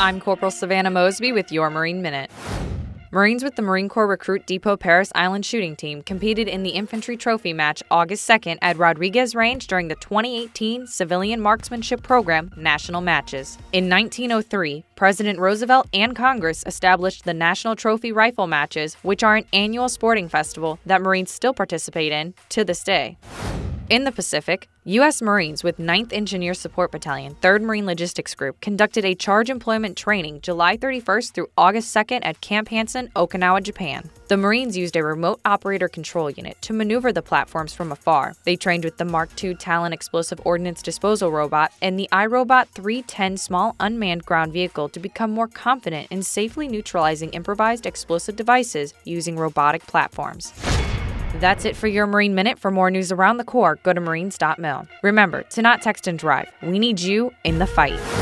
I'm Corporal Savannah Mosby with your Marine Minute. Marines with the Marine Corps Recruit Depot Paris Island Shooting Team competed in the Infantry Trophy match August 2nd at Rodriguez Range during the 2018 Civilian Marksmanship Program National Matches. In 1903, President Roosevelt and Congress established the National Trophy Rifle Matches, which are an annual sporting festival that Marines still participate in to this day. In the Pacific, U.S. Marines with 9th Engineer Support Battalion, 3rd Marine Logistics Group conducted a charge employment training July 31st through August 2nd at Camp Hansen, Okinawa, Japan. The Marines used a remote operator control unit to maneuver the platforms from afar. They trained with the Mark II Talon explosive ordnance disposal robot and the iRobot 310 small unmanned ground vehicle to become more confident in safely neutralizing improvised explosive devices using robotic platforms. That's it for your Marine Minute. For more news around the Corps, go to marines.mil. Remember to not text and drive. We need you in the fight.